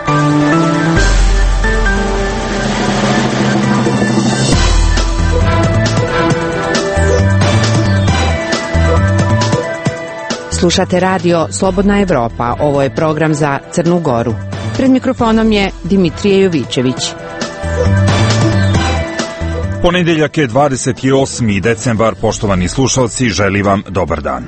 Slušate radio Slobodna Evropa. Ovo je program za Crnu Goru. Pred mikrofonom je Dimitrije Jovićević. Ponedeljak je 28. decembar, poštovani slušalci, želim vam dobar dan.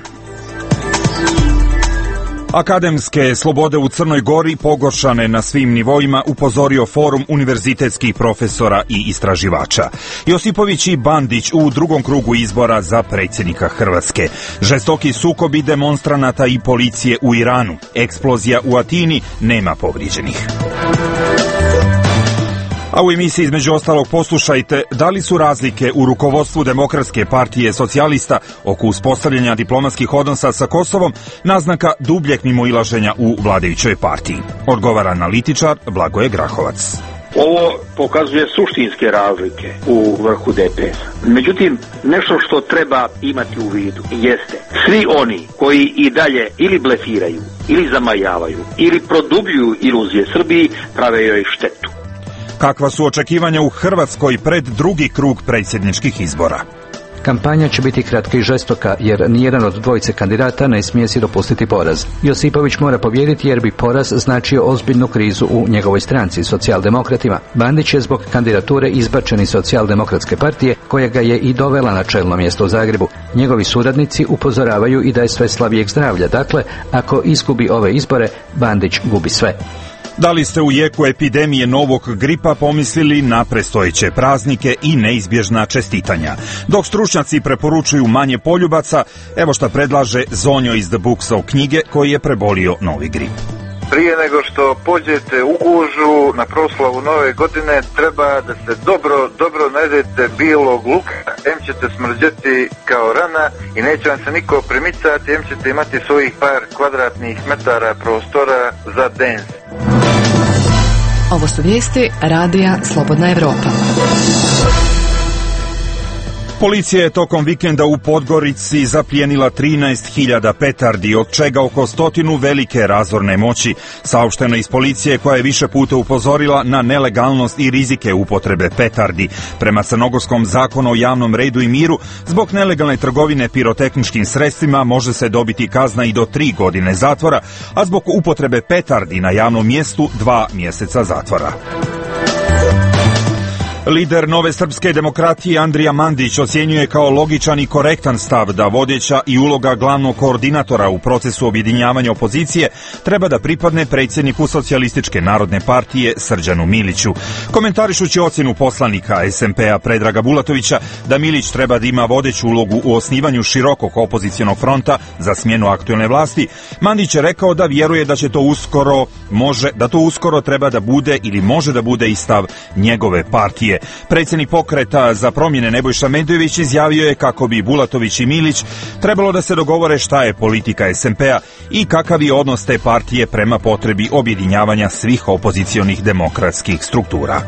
Akademske slobode u Crnoj Gori pogoršane na svim nivoima, upozorio Forum univerzitetskih profesora i istraživača. Josipović i Bandić u drugom krugu izbora za predsjednika Hrvatske. Žestoki sukobi demonstranata i policije u Iranu. Eksplozija u Atini, nema povrijeđenih. A u emisiji između ostalog poslušajte da li su razlike u rukovodstvu Demokratske partije socijalista oko uspostavljanja diplomatskih odnosa sa Kosovom naznaka dubljeg mimoilaženja u vladajućoj partiji. Odgovara analitičar Blagoje Grahovac. Ovo pokazuje suštinske razlike u vrhu DPS-a. Međutim, nešto što treba imati u vidu jeste svi oni koji i dalje ili blefiraju, ili zamajavaju, ili produbljuju iluzije Srbiji, prave joj štetu. Kakva su očekivanja u Hrvatskoj pred drugi krug predsjedničkih izbora? Kampanja će biti kratka i žestoka, jer nijedan od dvojice kandidata ne smije si dopustiti poraz. Josipović mora pobijediti jer bi poraz značio ozbiljnu krizu u njegovoj stranci, socijaldemokratima. Bandić je zbog kandidature izbačen iz socijaldemokratske partije, koja ga je i dovela na čelno mjesto u Zagrebu. Njegovi suradnici upozoravaju i da je sve slabijeg zdravlja, dakle, ako izgubi ove izbore, Bandić gubi sve. Da li ste u jeku epidemije novog gripa pomislili na predstojeće praznike i neizbježna čestitanja? Dok stručnjaci preporučuju manje poljubaca, evo šta predlaže Zonjo iz The Books of knjige koji je prebolio novi grip. Prije nego što pođete u gužu na proslavu nove godine, treba da se dobro najedete bilog luka, em ćete smrđeti kao rana i neće vam se niko primicati, em ćete imati svojih par kvadratnih metara prostora za dens. Ovo su vijesti Radija Slobodna Evropa. Policija je tokom vikenda u Podgorici zaplijenila 13.000 petardi, od čega oko 100 velike razorne moći. Saopšteno iz policije koja je više puta upozorila na nelegalnost i rizike upotrebe petardi. Prema crnogorskom zakonu o javnom redu i miru, zbog nelegalne trgovine pirotehničkim sredstvima može se dobiti kazna i do 3 godine zatvora, a zbog upotrebe petardi na javnom mjestu 2 mjeseca zatvora. Lider Nove srpske demokratije Andrija Mandić ocjenjuje kao logičan i korektan stav da vodeća i uloga glavnog koordinatora u procesu objedinjavanja opozicije treba da pripadne predsjedniku Socijalističke narodne partije Srđanu Miliću. Komentarišući ocjenu poslanika SMP-a Predraga Bulatovića da Milić treba da ima vodeću ulogu u osnivanju širokog opozicionog fronta za smjenu aktuelne vlasti, Mandić je rekao da vjeruje da će to uskoro treba da bude ili može da bude i stav njegove partije. Predsjednik pokreta za promjene Nebojša Medojević izjavio je kako bi Bulatović i Milić trebalo da se dogovore šta je politika SMP-a i kakav je odnos te partije prema potrebi objedinjavanja svih opozicionih demokratskih struktura.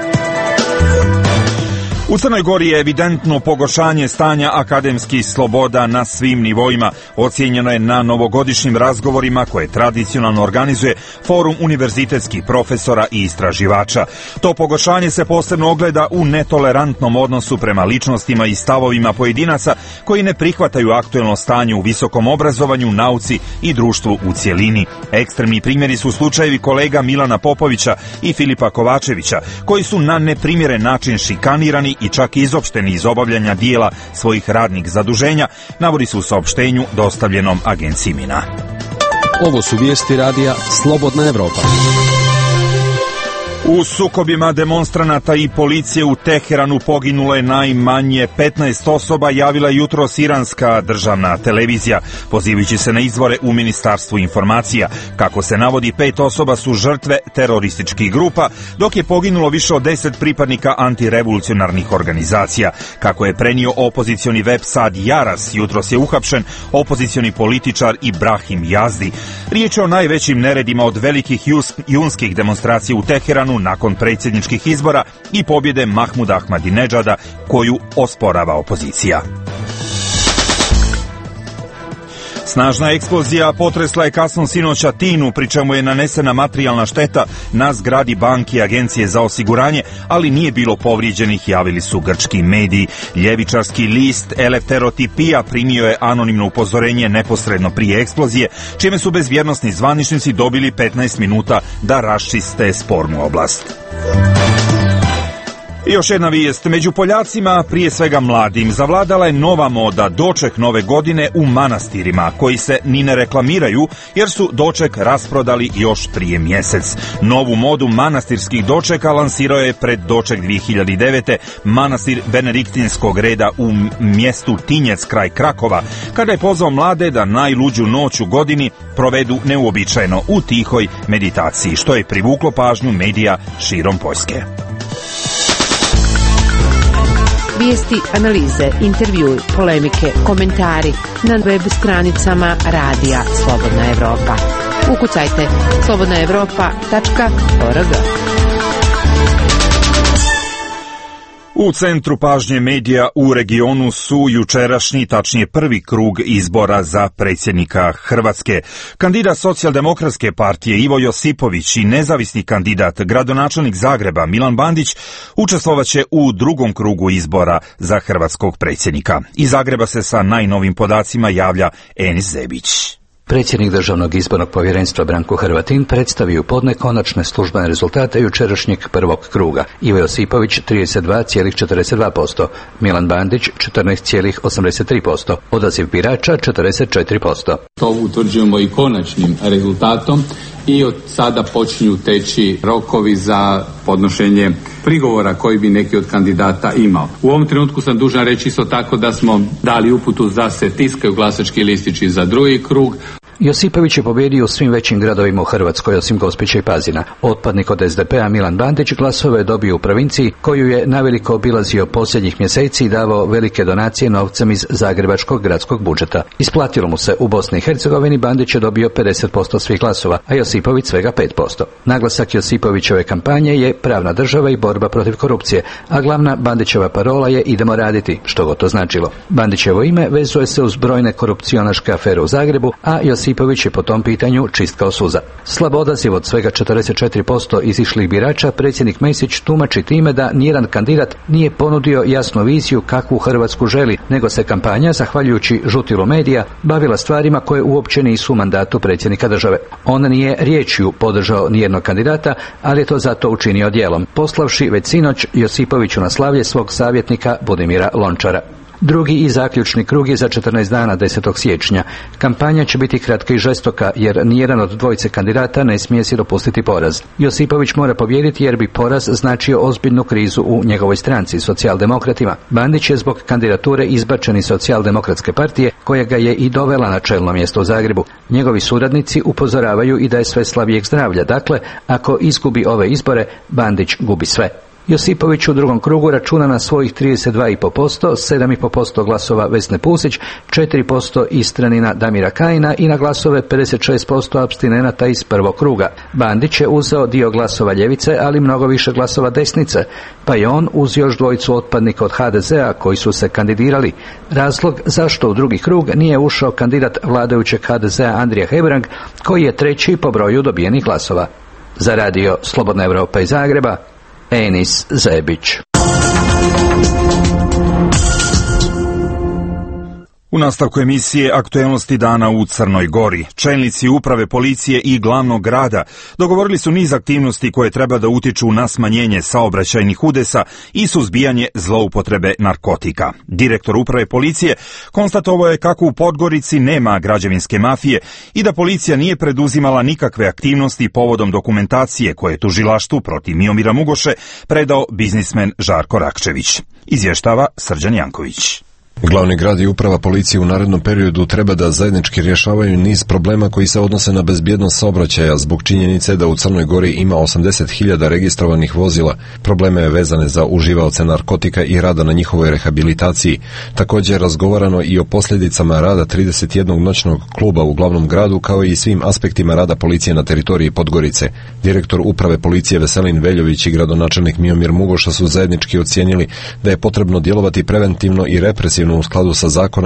U Crnoj Gori je evidentno pogoršanje stanja akademskih sloboda na svim nivoima. Ocijenjeno je na novogodišnjim razgovorima koje tradicionalno organizuje Forum univerzitetskih profesora i istraživača. To pogoršanje se posebno ogleda u netolerantnom odnosu prema ličnostima i stavovima pojedinaca koji ne prihvataju aktuelno stanje u visokom obrazovanju, nauci i društvu u cjelini. Ekstremni primjeri su slučajevi kolega Milana Popovića i Filipa Kovačevića, koji su na neprimjeren način šikanirani i čak izopšteni iz obavljanja dijela svojih radnih zaduženja, navodi se u saopštenju dostavljenom agenciji MINA. Ovo su vijesti Radija Slobodna Evropa. U sukobima demonstranata i policije u Teheranu poginulo je najmanje 15 osoba, javila jutros iranska državna televizija, pozivajući se na izvore u Ministarstvu informacija. Kako se navodi, 5 osoba su žrtve terorističkih grupa, dok je poginulo više od 10 pripadnika antirevolucionarnih organizacija. Kako je prenio opozicioni web Sad Jaras, jutros je uhapšen opozicioni političar Ibrahim Yazdi. Riječ je o najvećim neredima od velikih junskih demonstracija u Teheranu nakon predsjedničkih izbora i pobjede Mahmuda Ahmadinedžada koju osporava opozicija. Snažna eksplozija potresla je kasno sinoć Atinu, pri čemu je nanesena materijalna šteta na zgradi banke i agencije za osiguranje, ali nije bilo povrijeđenih, javili su grčki mediji. Ljevičarski list Elefterotipija primio je anonimno upozorenje neposredno prije eksplozije, čime su bezbjednosni zvaničnici dobili 15 minuta da raščiste spornu oblast. I još jedna vijest. Među Poljacima, prije svega mladim, zavladala je nova moda, doček nove godine u manastirima, koji se ni ne reklamiraju jer su doček rasprodali još prije mjesec. Novu modu manastirskih dočeka lansirao je pred doček 2009. manastir Benediktinskog reda u mjestu Tinjec kraj Krakova, kada je pozvao mlade da najluđu noć u godini provedu neuobičajeno u tihoj meditaciji, što je privuklo pažnju medija širom Poljske. Vijesti, analize, intervjui, polemike, komentari na web stranicama Radija Slobodna Evropa. Ukucajte slobodnaevropa.org. U centru pažnje medija u regionu su jučerašnji, tačnije prvi krug izbora za predsjednika Hrvatske. Kandidat Socijaldemokratske partije Ivo Josipović i nezavisni kandidat, gradonačelnik Zagreba Milan Bandić, učestvovaće u drugom krugu izbora za hrvatskog predsjednika. Iz Zagreba se sa najnovim podacima javlja Enis Zebić. Predsjednik Državnog izbornog povjerenstva Branko Hrvatin predstavio podne konačne službene rezultate jučerašnjeg prvog kruga. Ivo Josipović 32,42%, Milan Bandić 14,83%, odaziv birača 44%. To utvrđujemo i konačnim rezultatom i od sada počinju teći rokovi za podnošenje prigovora koji bi neki od kandidata imao. U ovom trenutku sam dužan reći isto tako da smo dali uputu da se tiskaju glasački listići za drugi krug. Josipović je pobijedio u svim većim gradovima u Hrvatskoj, osim Gospića i Pazina. Otpadnik od SDP-a Milan Bandić glasove je dobio u provinciji, koju je naveliko obilazio posljednjih mjeseci i davao velike donacije novcem iz zagrebačkog gradskog budžeta. Isplatilo mu se. U Bosni i Hercegovini Bandić je dobio 50% svih glasova, a Josipović svega 5%. Naglasak Josipovićeve kampanje je pravna država i borba protiv korupcije, a glavna Bandićeva parola je idemo raditi, što god to značilo. Bandićevo ime vezuje se uz brojne korupcionaške afere u Zagrebu, a Josipović je po tom pitanju čist kao suza. Slab odaziv od svega 44% izišlih birača predsjednik Mesić tumači time da nijedan kandidat nije ponudio jasnu viziju kakvu Hrvatsku želi, nego se kampanja, zahvaljujući žutilu medija, bavila stvarima koje uopće nisu u mandatu predsjednika države. On nije riječju podržao nijednog kandidata, ali je to zato učinio djelom, poslavši već sinoć Josipoviću na slavlje svog savjetnika Budimira Lončara. Drugi i zaključni krug je za 14 dana 10. siječnja. Kampanja će biti kratka i žestoka jer nijedan od dvojice kandidata ne smije si dopustiti poraz. Josipović mora pobijediti jer bi poraz značio ozbiljnu krizu u njegovoj stranci, Socijaldemokratima. Bandić je zbog kandidature izbačen iz Socijaldemokratske partije, koja ga je i dovela na čelno mjesto u Zagrebu. Njegovi suradnici upozoravaju i da je sve slabijeg zdravlja. Dakle, ako izgubi ove izbore, Bandić gubi sve. Josipović u drugom krugu računa na svojih 32,5%, 7,5% glasova Vesne Pusić, 4% Istranina Damira Kajina i na glasove 56% apstinenata iz prvog kruga. Bandić je uzeo dio glasova ljevice, ali mnogo više glasova desnice, pa je on uz još dvojicu otpadnika od HDZ-a koji su se kandidirali. Razlog zašto u drugi krug nije ušao kandidat vladajućeg HDZ-a Andrija Hebrang, koji je treći po broju dobijenih glasova. Za Radio Slobodna Evropa iz Zagreba, Enis Zebić. U nastavku emisije aktuelnosti dana u Crnoj Gori. Čelnici uprave policije i glavnog grada dogovorili su niz aktivnosti koje treba da utiču na smanjenje saobraćajnih udesa i suzbijanje zloupotrebe narkotika. Direktor uprave policije konstatovao je kako u Podgorici nema građevinske mafije i da policija nije preduzimala nikakve aktivnosti povodom dokumentacije koje je tužilaštvu protiv Miomira Mugoše predao biznismen Žarko Rakčević. Izvještava Srđan Janković. Glavni grad i uprava policije u narednom periodu treba da zajednički rješavaju niz problema koji se odnose na bezbjednost saobraćaja zbog činjenice da u Crnoj Gori ima 80.000 registrovanih vozila, probleme vezane za uživaoce narkotika i rada na njihovoj rehabilitaciji. Također je razgovarano i o posljedicama rada 31 noćnog kluba u glavnom gradu, kao i svim aspektima rada policije na teritoriji Podgorice. Direktor uprave policije Veselin Veljović i gradonačelnik Miomir Mugoša su zajednički ocijenili da je potrebno djelovati preventivno i represivno u skladu sa zakonom.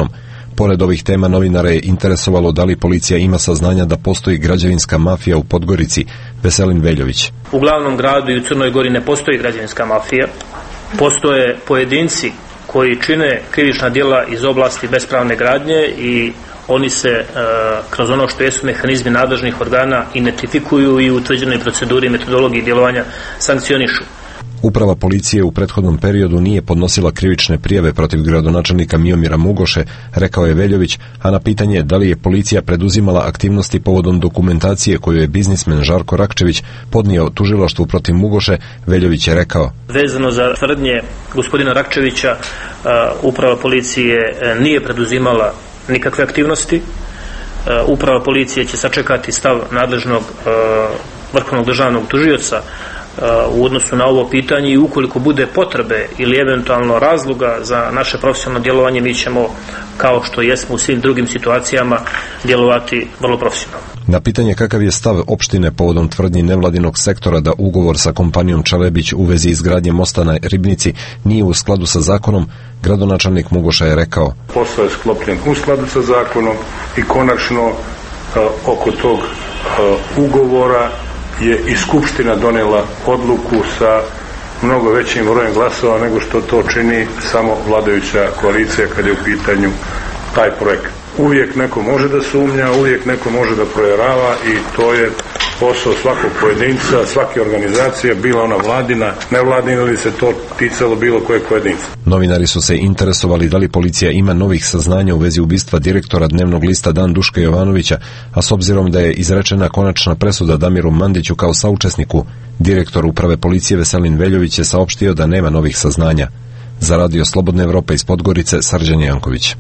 Pored ovih tema novinara je interesovalo da li policija ima saznanja da postoji građevinska mafija u Podgorici. Veselin Veljović. U glavnom gradu i u Crnoj Gori ne postoji građevinska mafija. Postoje pojedinci koji čine krivična djela iz oblasti bespravne gradnje i oni se kroz ono što jesu mehanizmi nadležnih organa identifikuju i u utvrđenoj proceduri i metodologiji djelovanja sankcionišu. Uprava policije u prethodnom periodu nije podnosila krivične prijave protiv gradonačelnika Miomira Mugoše, rekao je Veljović, a na pitanje da li je policija preduzimala aktivnosti povodom dokumentacije koju je biznismen Žarko Rakčević podnio tužilaštvu protiv Mugoše, Veljović je rekao: Vezano za tvrdnje gospodina Rakčevića, uprava policije nije preduzimala nikakve aktivnosti. Uprava policije će sačekati stav nadležnog vrhovnog državnog tužioca u odnosu na ovo pitanje i ukoliko bude potrebe ili eventualno razloga za naše profesionalno djelovanje, mi ćemo, kao što jesmo u svim drugim situacijama, djelovati vrlo profesionalno. Na pitanje kakav je stav opštine povodom tvrdnji nevladinog sektora da ugovor sa kompanijom Čalebić u vezi izgradnje mosta na Ribnici nije u skladu sa zakonom, gradonačelnik Mugoša je rekao: Posao je sklopljen u skladu sa zakonom i konačno oko tog ugovora je i Skupština donijela odluku sa mnogo većim brojem glasova nego što to čini samo vladajuća koalicija kad je u pitanju taj projekt. Uvijek neko može da sumnja, uvijek neko može da provjerava i to je posao svakog pojedinca, svake organizacije, bila ona vladina, nevladina ili se to ticalo bilo kojeg pojedinca. Novinari su se interesovali da li policija ima novih saznanja u vezi ubistva direktora dnevnog lista Dan Duška Jovanovića, a s obzirom da je izrečena konačna presuda Damiru Mandiću kao saučesniku, direktor uprave policije Veselin Veljović je saopštio da nema novih saznanja. Za Radio Slobodna Evropa iz Podgorice, Srđan Janković.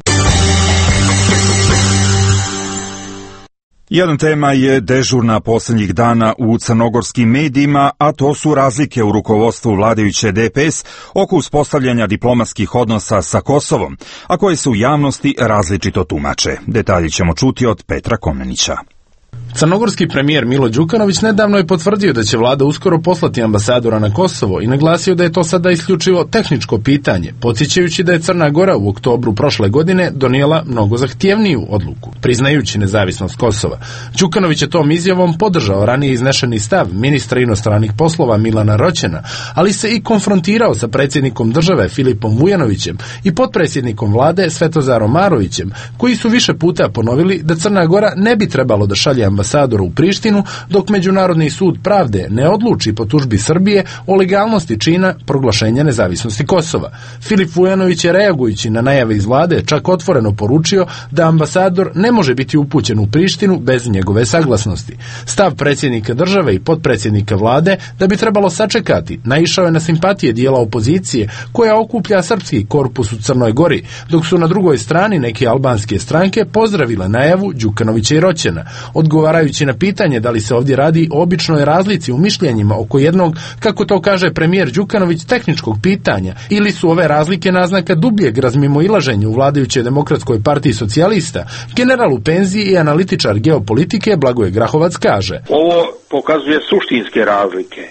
Jedan tema je dežurna posljednjih dana u crnogorskim medijima, a to su razlike u rukovodstvu vladajuće DPS oko uspostavljanja diplomatskih odnosa sa Kosovom, a koje se u javnosti različito tumače. Detalji ćemo čuti od Petra Komnenića. Crnogorski premijer Milo Đukanović nedavno je potvrdio da će vlada uskoro poslati ambasadora na Kosovo i naglasio da je to sada isključivo tehničko pitanje, podsjećajući da je Crna Gora u oktobru prošle godine donijela mnogo zahtjevniju odluku, priznajući nezavisnost Kosova. Đukanović je tom izjavom podržao ranije iznešeni stav ministra inostranih poslova Milana Roćena, ali se i konfrontirao sa predsjednikom države Filipom Vujanovićem i potpredsjednikom vlade Svetozarom Marovićem, koji su više puta ponovili da Crna Gora ne bi trebalo da šalje ambasadora u Prištinu dok Međunarodni sud pravde ne odluči po tužbi Srbije o legalnosti čina proglašenja nezavisnosti Kosova. Filip Vujanović je, reagujući na najave iz vlade, čak otvoreno poručio da ambasador ne može biti upućen u Prištinu bez njegove saglasnosti. Stav predsjednika države i potpredsjednika vlade da bi trebalo sačekati naišao je na simpatije dijela opozicije koja okuplja srpski korpus u Crnoj Gori, dok su na drugoj strani neke albanske stranke pozdravile najavu Đukanovića i Roćena, odgovarajući na pitanje da li se ovdje radi o običnoj razlici u mišljenjima oko jednog, kako to kaže premijer Đukanović, tehničkog pitanja, ili su ove razlike naznaka dubljeg razmimoilaženja u vladajućoj Demokratskoj partiji socijalista. General u penziji i analitičar geopolitike Blagoje Grahovac kaže: Ovo pokazuje suštinske razlike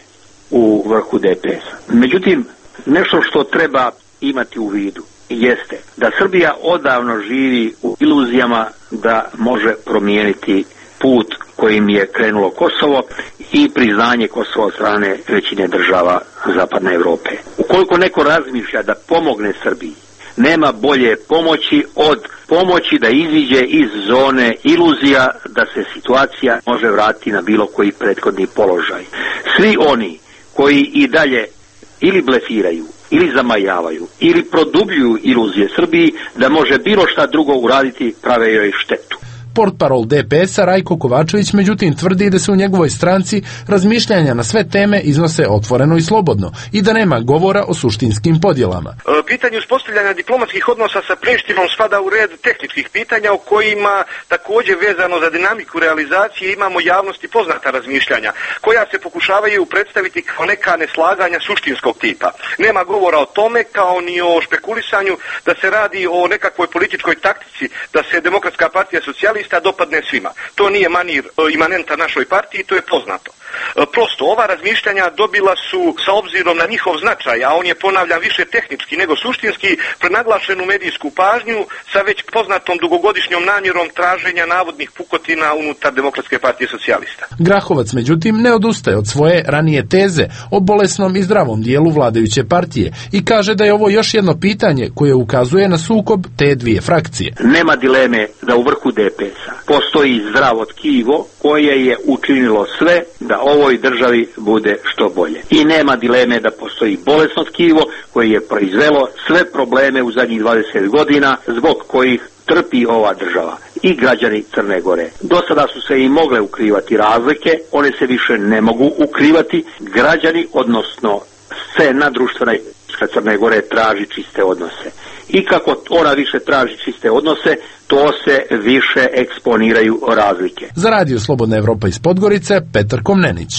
u vrhu DPS-a. Međutim, nešto što treba imati u vidu jeste da Srbija odavno živi u iluzijama da može promijeniti put kojim je krenulo Kosovo i priznanje Kosova od strane većine država Zapadne Evrope. Ukoliko neko razmišlja da pomogne Srbiji, nema bolje pomoći od pomoći da iziđe iz zone iluzija da se situacija može vratiti na bilo koji prethodni položaj. Svi oni koji i dalje ili blefiraju, ili zamajavaju, ili produbljuju iluzije Srbiji da može bilo šta drugo uraditi, prave joj štetu. Portparol DPS-a Rajko Kovačević međutim tvrdi da se u njegovoj stranci razmišljanja na sve teme iznose otvoreno i slobodno i da nema govora o suštinskim podjelama. Pitanje uspostavljanja diplomatskih odnosa sa Prištinom spada u red tehničkih pitanja o kojima također vezano za dinamiku realizacije imamo javnosti poznata razmišljanja koja se pokušavaju predstaviti kao neka neslaganja suštinskog tipa. Nema govora o tome kao ni o špekulisanju da se radi o nekakvoj političkoj taktici da se Demokratska partija socijalista dopadne svima. To nije manir imanenta našoj partiji, to je poznato. Prosto, ova razmišljanja dobila su, sa obzirom na njihov značaj, a on je, ponavljam, više tehnički nego suštinski, prenaglašenu medijsku pažnju sa već poznatom dugogodišnjom namjerom traženja navodnih pukotina unutar Demokratske partije socijalista. Grahovac, međutim, ne odustaje od svoje ranije teze o bolesnom i zdravom dijelu vladajuće partije i kaže da je ovo još jedno pitanje koje ukazuje na sukob te dvije frakcije. Nema dileme da u vrhu DPS-a postoji zdravo tkivo koje je učinilo sve da ovoj državi bude što bolje. I nema dileme da postoji bolesno tkivo koje je proizvelo sve probleme u zadnjih 20 godina zbog kojih trpi ova država i građani Crne Gore. Do sada su se i mogle ukrivati razlike, one se više ne mogu ukrivati. Građani, odnosno scena društvena Crne Gore traži čiste odnose. I kako ona više traži čiste odnose, to se više eksponiraju razlike. Za Radio Slobodna Evropa iz Podgorice, Petar Komnenić.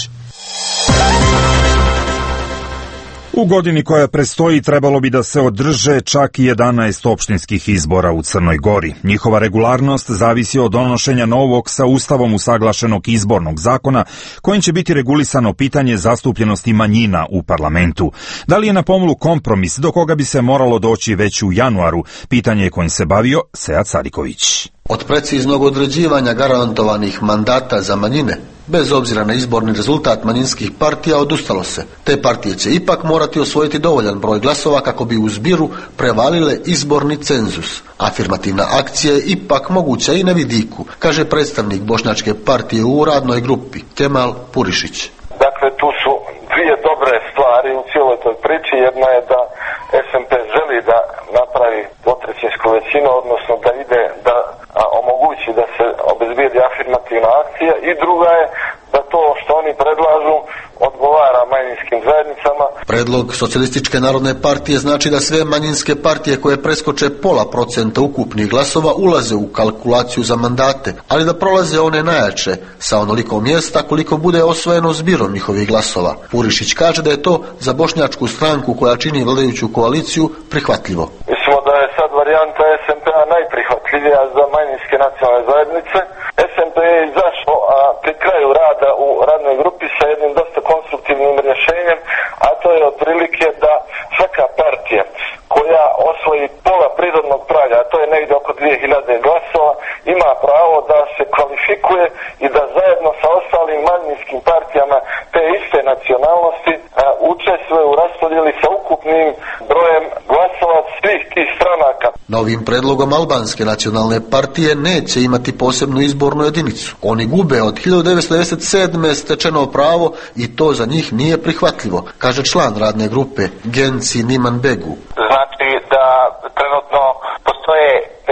U godini koja predstoji trebalo bi da se održe čak i 11 opštinskih izbora u Crnoj Gori. Njihova regularnost zavisi od donošenja novog sa Ustavom usaglašenog izbornog zakona kojim će biti regulisano pitanje zastupljenosti manjina u parlamentu. Da li je na pomolu kompromis do koga bi se moralo doći već u januaru? Pitanje je kojim se bavio Sead Sadiković. Od preciznog određivanja garantovanih mandata za manjine, bez obzira na izborni rezultat manjinskih partija, odustalo se. Te partije će ipak morati osvojiti dovoljan broj glasova kako bi u zbiru prevalile izborni cenzus. Afirmativna akcija je ipak moguća i na vidiku, kaže predstavnik Bošnjačke partije u radnoj grupi, Kemal Purišić. Dakle, tu su dvije dobre stvari u cijeloj toj priči. Jedna je da SMP želi da napravi dvotrećinsku većinu, odnosno da ide da omogući da se obezbijedi afirmativna akcija, i druga je da to što oni predlažu odgovara manjinskim zajednicama. Predlog Socijalističke narodne partije znači da sve manjinske partije koje preskoče 0,5% ukupnih glasova ulaze u kalkulaciju za mandate, ali da prolaze one najjače sa onoliko mjesta koliko bude osvojeno zbirom njihovih glasova. Purišić kaže da je to za bošnjačku stranku koja čini vladajuću koaliciju prihvatljivo. Mislimo da je sad varijanta SMP-a najprihvatljivija za manjinske nacionalne zajednice. SMP je izašao pri kraju rada u radnoj grupi sa jednim dosta konstruktivnim rješenjem, a to je otprilike da svaka partija koja osvoji pola prirodnog praga, a to je negdje oko 2000 glasova, ima pravo da se kvalifikuje i da zajedno sa ostalim manjinskim partijama te iste nacionalnosti učestvuje u raspodjeli sa ukupnim brojem glasova svih tih stranaka. Novim predlogom albanske nacionalne partije neće imati posebnu izbornu jedinicu. Oni gube od 1997. stečeno pravo i to za njih nije prihvatljivo, kaže član radne grupe Genci Niman Begu. Znači da trenutno postoje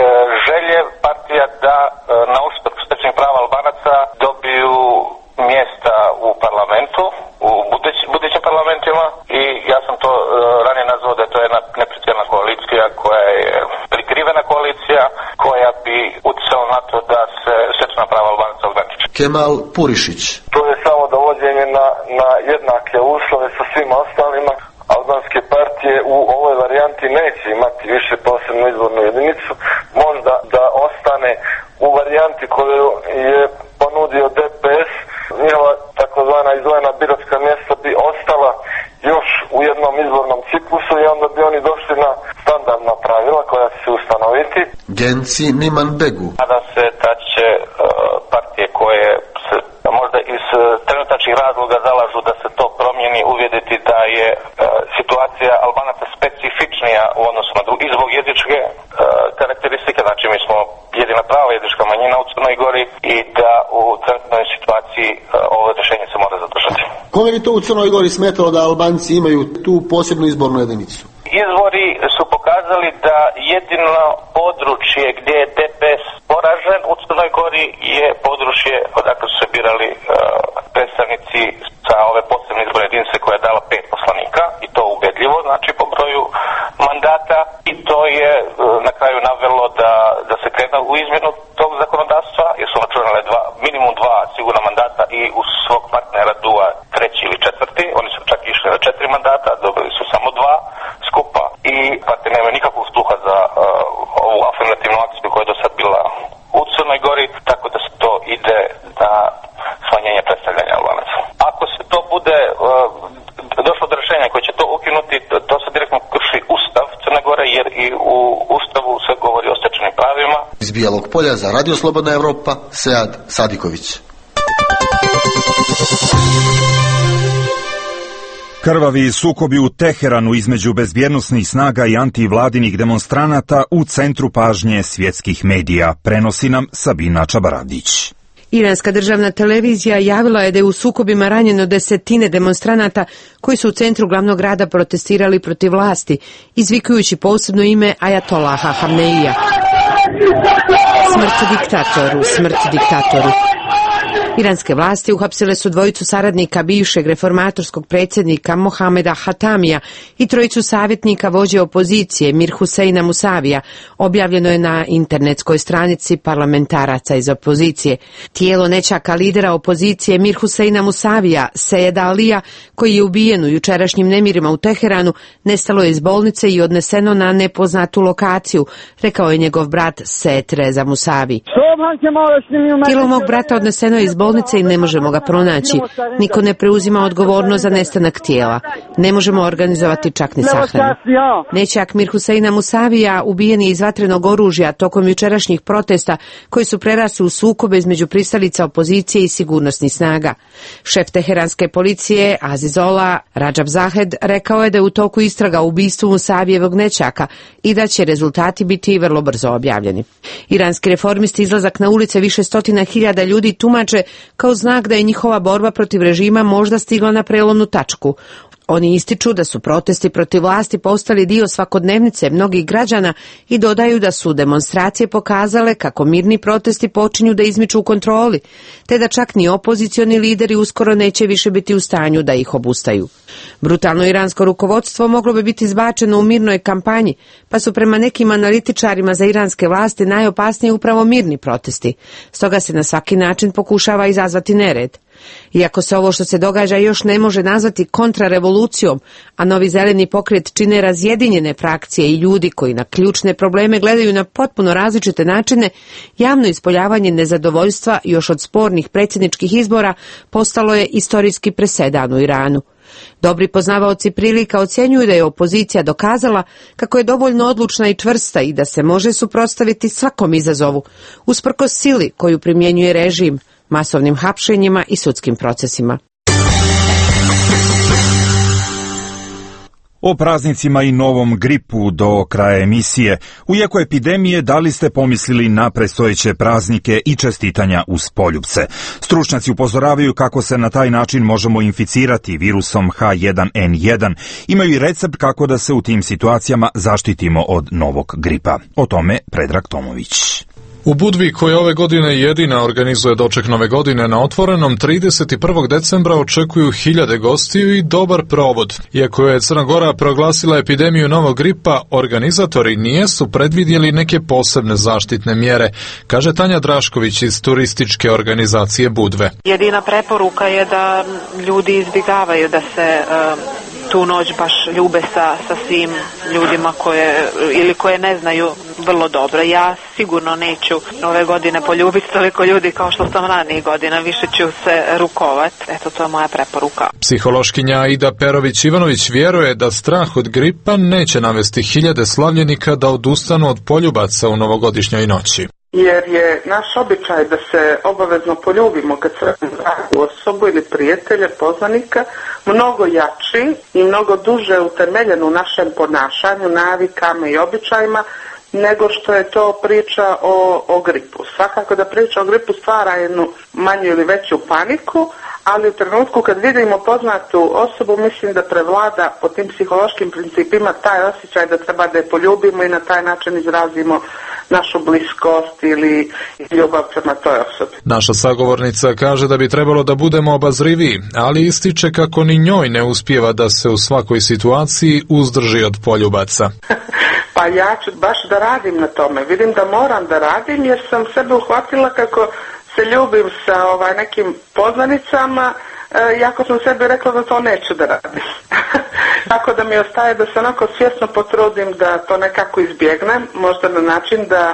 želje partija da na uštrb stečenih prava Albanaca dobiju mjesta u parlamentu, u budućim parlamentima, i ja sam to ranije nazvao da je to jedna neprijateljna koalicija koja je prikrivena koalicija koja bi utjecala na to da se stečena prava Albanaca ograniče. Kemal Purišić. To je samo dovođenje na jednake uslove sa svima ostalima. Albanske partije u ovoj varijanti neće imati više posebnu izbornu jedinicu, možda da ostane u varijanti koju je ponudio DPS, njihova takozvana izdvojena biračka mjesta bi ostala još u jednom izbornom ciklusu i onda bi oni došli na standardna pravila koja će se ustanoviti. Genci Niman Begu. Nadam se da će partije koje se možda iz trenutačnih razloga zalažu da se to promijeni uvjeriti da je situacija Albanaca specifičnija u odnosu na drugi zbog jezičke karakteristike. Znači mi smo jedina prava jezička manjina u Crnoj Gori i da u trenutnoj situaciji ovo rješenje se mora zadržati. Kome bi to u Crnoj Gori smetalo da Albanci imaju tu posebnu izbornu jedinicu? Izvori su pokazali da jedino područje gdje je DPS poražen u Crnoj Gori je područje odakle su se birali predstavnici sa ove posebne izborne jedinice koja je dala 5 poslanika, i to ubedljivo, znači po broju mandata, i to je na kraju navelo da se krene u izmjenu tog zakonodavstva, jer su računale minimum 2 sigurna mandata i uz svog partnera Dua 3. ili 4. Oni su čak išli na 4 mandata, dobili su samo 2 skupa, i partije nemaju nikakvog sluha za ovu afirmativnu akciju koja je do sad bila u Crnoj Gori, tako da se to ide na smanjenje predstavljanja Albanaca. Ako Bijelog Polja za Radio Slobodna Evropa, Sead Sadiković. Krvavi sukobi u Teheranu između bezbjednosnih snaga i antivladinih demonstranata u centru pažnje svjetskih medija, prenosi nam Sabina Čabaradić. Iranska državna televizija javila je da je u sukobima ranjeno desetine demonstranata koji su u centru glavnog grada protestirali protiv vlasti, izvikujući posebno ime Ajatolaha Hamneija. Smrt diktatoru, smrt diktatoru. Iranske vlasti uhapsile su dvojicu saradnika bivšeg reformatorskog predsjednika Mohameda Hatamija i trojicu savjetnika vođe opozicije Mir Huseina Musavija, objavljeno je na internetskoj stranici parlamentaraca iz opozicije. Tijelo nećaka lidera opozicije Mir Huseina Musavija, Sejeda Alija, koji je ubijen u jučerašnjim nemirima u Teheranu, nestalo je iz bolnice i odneseno na nepoznatu lokaciju, rekao je njegov brat Sejed Reza Musavi. Tijelo mog brata odneseno je iz bolnice i ne možemo ga pronaći. Niko ne preuzima odgovornost za nestanak tijela. Ne možemo organizovati čak ni sahranu. Nećak Mir Huseina Musavija ubijen je iz vatrenog oružja tokom jučerašnjih protesta koji su prerasli u sukobe između pristalica opozicije i sigurnosnih snaga. Šef teheranske policije Azizola Rajab Zahed rekao je da je u toku istraga o ubistvu Musavijevog nećaka i da će rezultati biti vrlo brzo objavljeni. Iranski reformisti izlazak na ulice više stotina hiljada ljudi tumače kao znak da je njihova borba protiv režima možda stigla na prelomnu tačku. Oni ističu da su protesti protiv vlasti postali dio svakodnevnice mnogih građana i dodaju da su demonstracije pokazale kako mirni protesti počinju da izmiču kontroli, te da čak ni opozicioni lideri uskoro neće više biti u stanju da ih obustaju. Brutalno iransko rukovodstvo moglo bi biti izbačeno u mirnoj kampanji, pa su prema nekim analitičarima za iranske vlasti najopasniji upravo mirni protesti. Stoga se na svaki način pokušava izazvati nered. Iako se ovo što se događa još ne može nazvati kontrarevolucijom, a Novi zeleni pokret čine razjedinjene frakcije i ljudi koji na ključne probleme gledaju na potpuno različite načine, javno ispoljavanje nezadovoljstva još od spornih predsjedničkih izbora postalo je istorijski presedan u Iranu. Dobri poznavaoci prilika ocjenjuju da je opozicija dokazala kako je dovoljno odlučna i čvrsta i da se može suprotstaviti svakom izazovu, usprkos sili koju primjenjuje režim, masovnim hapšenjima i sudskim procesima. O praznicima i novom gripu do kraja emisije. U jeku epidemije da li ste pomislili na predstojeće praznike i čestitanja uz poljupce? Stručnjaci upozoravaju kako se na taj način možemo inficirati virusom H1N1. Imaju i recept kako da se u tim situacijama zaštitimo od novog gripa. O tome Predrag Tomović. U Budvi, koja ove godine jedina organizuje doček nove godine na otvorenom, 31. decembra očekuju hiljade gostiju i dobar provod. Iako je Crna Gora proglasila epidemiju novog gripa, organizatori nisu predvidjeli neke posebne zaštitne mjere, kaže Tanja Drašković iz turističke organizacije Budve. Jedina preporuka je da ljudi izbjegavaju da se tu noć baš ljube sa svim ljudima koje ne znaju vrlo dobro. Ja sigurno neću ove godine poljubiti toliko ljudi kao što sam ranijih godina, više ću se rukovat. Eto, to je moja preporuka. Psihološkinja Aida Perović-Ivanović vjeruje da strah od gripa neće navesti hiljade slavljenika da odustanu od poljubaca u novogodišnjoj noći. Jer je naš običaj da se obavezno poljubimo kad sretnemo dragu osobu ili prijatelja, poznanika, mnogo jači i mnogo duže utemeljen u našem ponašanju, navikama i običajima nego što je to priča o gripu. Svakako da priča o gripu stvara jednu manju ili veću paniku, ali u trenutku kad vidimo poznatu osobu, mislim da prevlada po tim psihološkim principima taj osjećaj da treba da je poljubimo i na taj način izrazimo našu bliskost ili ljubav prema toj osobi. Naša sagovornica kaže da bi trebalo da budemo obazriviji, ali ističe kako ni njoj ne uspijeva da se u svakoj situaciji uzdrži od poljubaca. Pa ja ću baš da radim na tome. Vidim da moram da radim jer sam sebe uhvatila kako se ljubim sa nekim poznanicama, iako sam sebi rekla da to neću da radim. Tako da mi ostaje da se onako svjesno potrudim da to nekako izbjegnem, možda na način da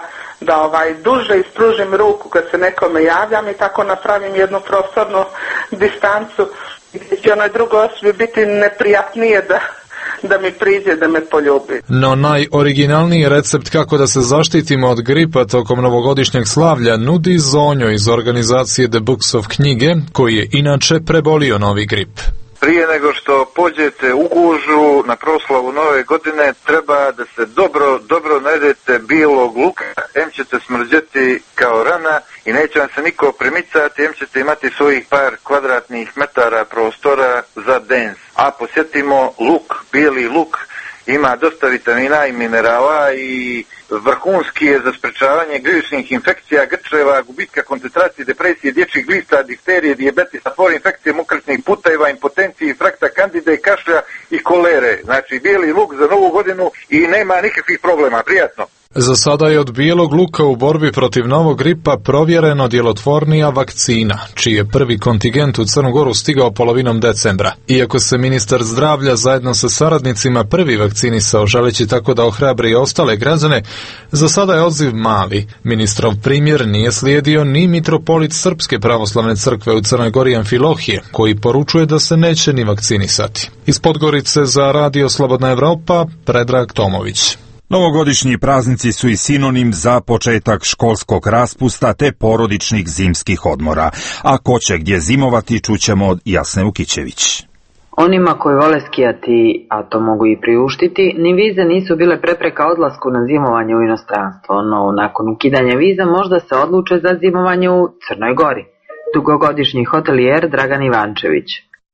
duže ispružim ruku kad se nekome javljam i tako napravim jednu prostornu distancu gdje će onoj drugoj osobi biti neprijatnije da mi priđe, da me poljubi. No najoriginalniji recept kako da se zaštitimo od gripa tokom novogodišnjeg slavlja nudi Zonjo iz organizacije The Books of knjige, koji je inače prebolio novi grip. Prije nego što pođete u gužu na proslavu nove godine, treba da se dobro najedete bijelog luka, em ćete smrđeti kao rana i neće vam se niko primicati, em ćete imati svojih par kvadratnih metara prostora za dens. A posjetimo luk, bijeli luk, ima dosta vitamina i minerala i vrhunski je za sprečavanje grličnih infekcija, grčeva, gubitka koncentracije, depresije, dječjih glista, difterije, dijabetisa, infekcije mokraćnih puteva, impotencije, frakta kandide, kašlja i kolere. Znači bijeli luk za novu godinu i nema nikakvih problema, prijatno. Za sada je od bijelog luka u borbi protiv novog gripa provjereno djelotvornija vakcina, čiji je prvi kontingent u Crnu Goru stigao polovinom decembra. Iako se ministar zdravlja zajedno sa saradnicima prvi vakcinisao želeći tako da ohrabri i ostale građane, za sada je odziv mali. Ministrov primjer nije slijedio ni mitropolit Srpske pravoslavne crkve u Crnoj Gori Amfilohije, koji poručuje da se neće ni vakcinisati. Iz Podgorice za Radio Slobodna Evropa, Predrag Tomović. Novogodišnji praznici su i sinonim za početak školskog raspusta te porodičnih zimskih odmora. A ko će gdje zimovati, čućemo od Jasne Ukićević. Onima koji vole skijati, a to mogu i priuštiti, ni vize nisu bile prepreka odlasku na zimovanje u inostranstvo, no nakon ukidanja viza možda se odluče za zimovanje u Crnoj Gori. Dugogodišnji hotelijer Dragan Ivančević.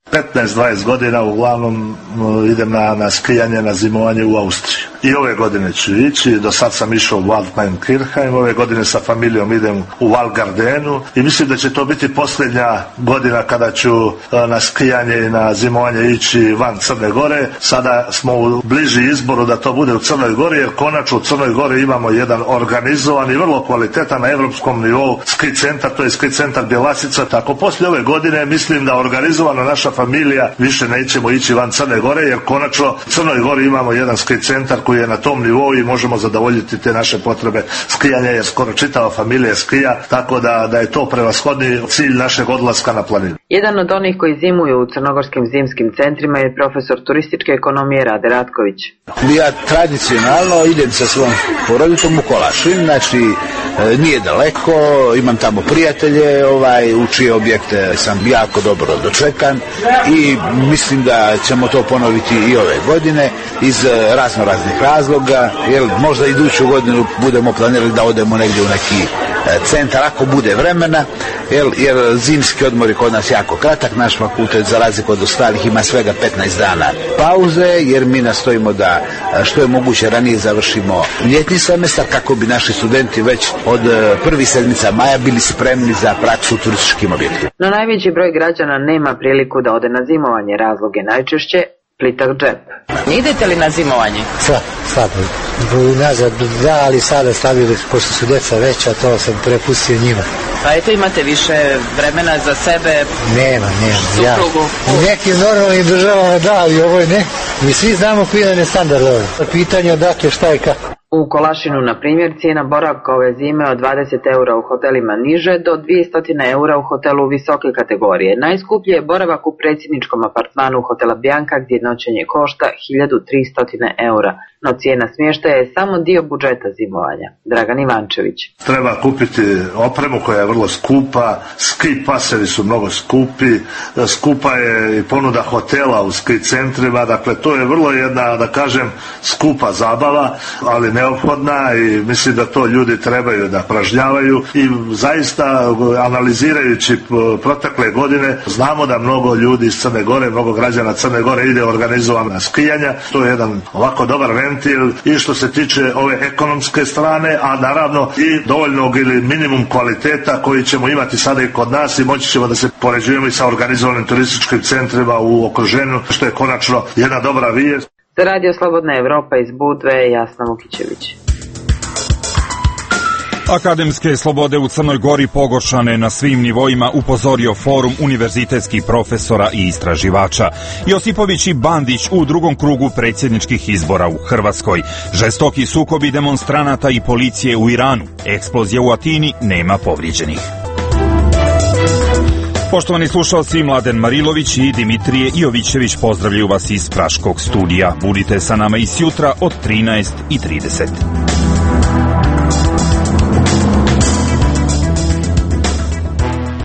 15-20 godina uglavnom idem na skijanje, na zimovanje u Austriji. I ove godine ću ići, do sad sam išao u Waldmain-Kirchheim, ove godine sa familijom idem u Val Gardenu i mislim da će to biti posljednja godina kada ću na skijanje i na zimovanje ići van Crne Gore. Sada smo u bliži izboru da to bude u Crnoj Gori, jer konačno u Crnoj Gori imamo jedan organizovan i vrlo kvalitetan na evropskom nivou ski centar, to je ski centar Bjelasica. Tako poslije ove godine mislim da organizovano naša familija više nećemo ići van Crne Gore, jer konačno u Crnoj Gori imamo jedan ski centar koji je na tom nivou i možemo zadovoljiti te naše potrebe skijanja, jer skoro čitava familija skija, tako da je to prevashodni cilj našeg odlaska na planinu. Jedan od onih koji zimuju u crnogorskim zimskim centrima je profesor turističke ekonomije Rade Ratković. Ja tradicionalno idem sa svojom porodicom u Kolašin, znači nije daleko, imam tamo prijatelje, u čije objekte sam jako dobro dočekan i mislim da ćemo to ponoviti i ove godine iz raznih razloga, jer možda iduću godinu budemo planirali da odemo negdje u neki centar ako bude vremena, jer zimski odmor je kod nas jako kratak, naš fakultet za razliku od ostalih ima svega 15 dana pauze, jer mi nastojimo da što je moguće ranije završimo ljetni semestar kako bi naši studenti već od prvih sedmica maja bili spremni za praksu u turističkim objektima. No najveći broj građana nema priliku da ode na zimovanje, razlog je najčešće plitak džep. Idete li na zimovanje? Sad. Nazad, da, ali sada stavili, pošto su djeca veća, to sam prepustio njima. Pa eto imate više vremena za sebe? Nema. Suprugu? Ja. U nekim normalnim državama da, ali ovoj ne. Mi svi znamo koji je standard ovo. Pitanje odakle šta je kako. U Kolašinu, na primjer, cijena boravka ove zime od 20 eura u hotelima niže do 200 eura u hotelu visoke kategorije. Najskuplji je boravak u predsjedničkom apartmanu hotela Bianca gdje noćenje košta 1300 eura, no cijena smještaja je samo dio budžeta zimovanja. Dragan Ivančević. Treba kupiti opremu koja je vrlo skupa, ski pasevi su mnogo skupi, skupa je i ponuda hotela u ski centrima, dakle to je vrlo jedna, da kažem, skupa zabava, ali neophodna i mislim da to ljudi trebaju da pražnjavaju i zaista analizirajući protekle godine znamo da mnogo ljudi iz Crne Gore, mnogo građana Crne Gore ide organizovana skijanja, to je jedan ovako dobar ventil i što se tiče ove ekonomske strane, a naravno i dovoljnog ili minimum kvaliteta koji ćemo imati sada i kod nas i moći ćemo da se poređujemo i sa organizovanim turističkim centrima u okruženju, što je konačno jedna dobra vijest. Za Radio Slobodna Evropa iz Budve, Jasna Vukićević. Akademske slobode u Crnoj Gori pogoršane na svim nivoima, upozorio forum univerzitetskih profesora i istraživača. Josipović i Bandić u drugom krugu predsjedničkih izbora u Hrvatskoj. Žestoki sukobi demonstranata i policije u Iranu. Eksplozija u Atini, nema povrijeđenih. Poštovani slušalci, Mladen Marilović i Dimitrije Jovićević pozdravljaju vas iz Praškog studija. Budite sa nama i sjutra od 13:30.